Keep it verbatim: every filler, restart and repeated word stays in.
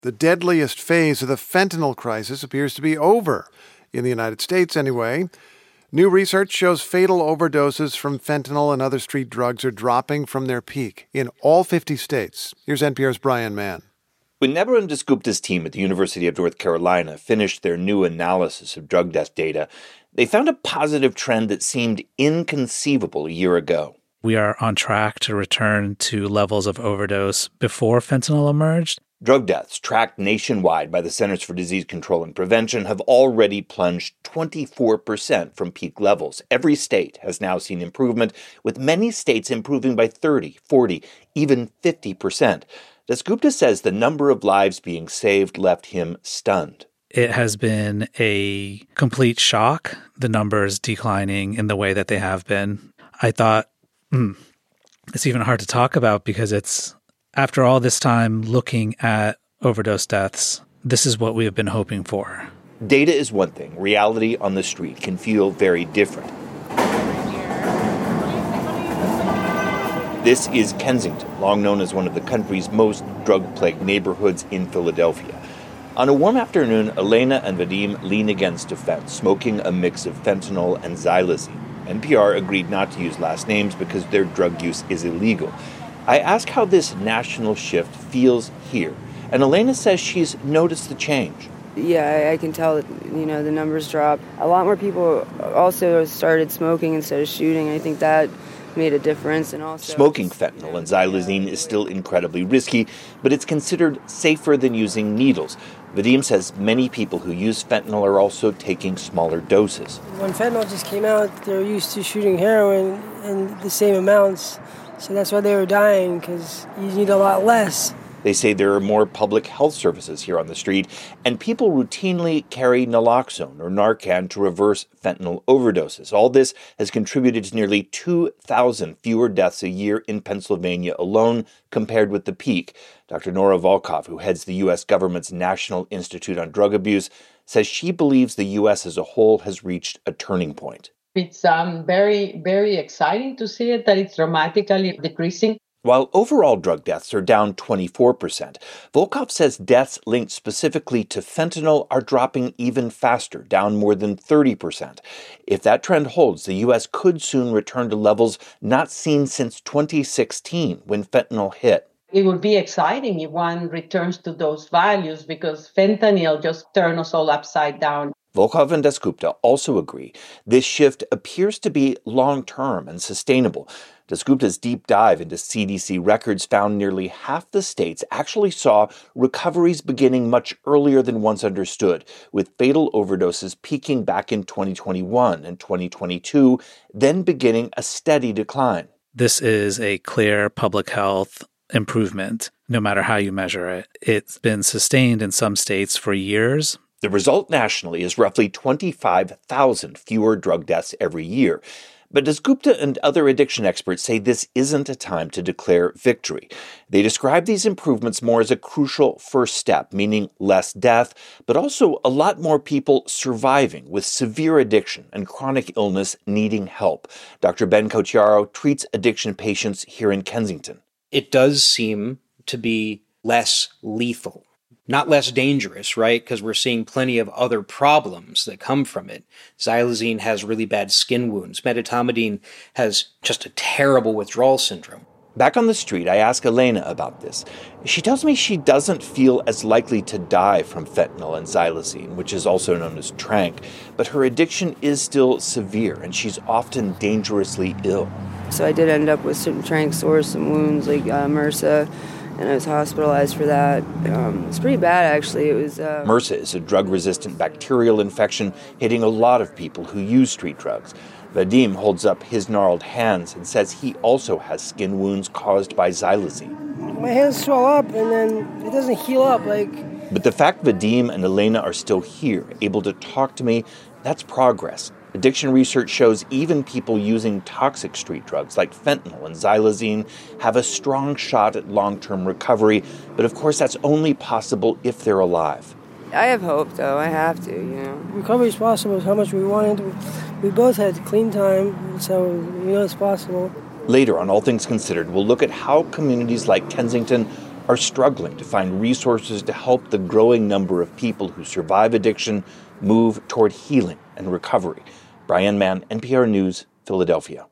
The deadliest phase of the fentanyl crisis appears to be over, in the United States anyway. New research shows fatal overdoses from fentanyl and other street drugs are dropping from their peak in all fifty states. Here's N P R's Brian Mann. When Nebaran Dasgupta's team at the University of North Carolina finished their new analysis of drug death data, they found a positive trend that seemed inconceivable a year ago. We are on track to return to levels of overdose before fentanyl emerged. Drug deaths tracked nationwide by the Centers for Disease Control and Prevention have already plunged twenty-four percent from peak levels. Every state has now seen improvement, with many states improving by thirty, forty, even fifty percent. Dasgupta says the number of lives being saved left him stunned. It has been a complete shock, the numbers declining in the way that they have been. I thought, hmm, it's even hard to talk about because it's, after all this time looking at overdose deaths, this is what we have been hoping for. Data is one thing. Reality on the street can feel very different. This is Kensington, long known as one of the country's most drug-plagued neighborhoods in Philadelphia. On a warm afternoon, Elena and Vadim lean against a fence, smoking a mix of fentanyl and xylazine. N P R agreed not to use last names because their drug use is illegal. I ask how this national shift feels here, and Elena says she's noticed the change. Yeah, I, I can tell that, you know, the numbers dropped. A lot more people also started smoking instead of shooting. I think that made a difference. And also smoking fentanyl and xylazine is still incredibly risky, but it's considered safer than using needles. Vadim says many people who use fentanyl are also taking smaller doses. When fentanyl just came out, they were used to shooting heroin in the same amounts, so that's why they were dying, because you need a lot less. They say there are more public health services here on the street, and people routinely carry naloxone or Narcan to reverse fentanyl overdoses. All this has contributed to nearly two thousand fewer deaths a year in Pennsylvania alone compared with the peak. Doctor Nora Volkow, who heads the U S government's National Institute on Drug Abuse, says she believes the U S as a whole has reached a turning point. It's um, very, very exciting to see it, that it's dramatically decreasing. While overall drug deaths are down twenty-four percent, Volkow says deaths linked specifically to fentanyl are dropping even faster, down more than thirty percent. If that trend holds, the U S could soon return to levels not seen since twenty sixteen, when fentanyl hit. It would be exciting if one returns to those values, because fentanyl just turned us all upside down. Volkow and Dasgupta also agree this shift appears to be long-term and sustainable. Dasgupta's deep dive into C D C records found nearly half the states actually saw recoveries beginning much earlier than once understood, with fatal overdoses peaking back in twenty twenty-one and twenty twenty-two, then beginning a steady decline. This is a clear public health improvement, no matter how you measure it. It's been sustained in some states for years. The result nationally is roughly twenty-five thousand fewer drug deaths every year. But Dasgupta and other addiction experts say this isn't a time to declare victory. They describe these improvements more as a crucial first step, meaning less death, but also a lot more people surviving with severe addiction and chronic illness needing help. Doctor Ben Cocchiaro treats addiction patients here in Kensington. It does seem to be less lethal. Not less dangerous, right? Because we're seeing plenty of other problems that come from it. Xylazine has really bad skin wounds. Medetomidine has just a terrible withdrawal syndrome. Back on the street, I ask Elena about this. She tells me she doesn't feel as likely to die from fentanyl and xylazine, which is also known as tranq, but her addiction is still severe, and she's often dangerously ill. So I did end up with some tranq sores, some wounds, like uh, MRSA, and I was hospitalized for that. Um, it's pretty bad, actually. It was uh... MRSA is a drug-resistant bacterial infection hitting a lot of people who use street drugs. Vadim holds up his gnarled hands and says he also has skin wounds caused by xylazine. My hands swell up, and then it doesn't heal up, like... But the fact Vadim and Elena are still here, able to talk to me, that's progress. Addiction research shows even people using toxic street drugs like fentanyl and xylazine have a strong shot at long-term recovery, but of course that's only possible if they're alive. I have hope, though. I have to, you know. Recovery is possible is how much we wanted. We both had clean time, so we know it's possible. Later on All Things Considered, we'll look at how communities like Kensington are struggling to find resources to help the growing number of people who survive addiction move toward healing and recovery. Brian Mann, N P R News, Philadelphia.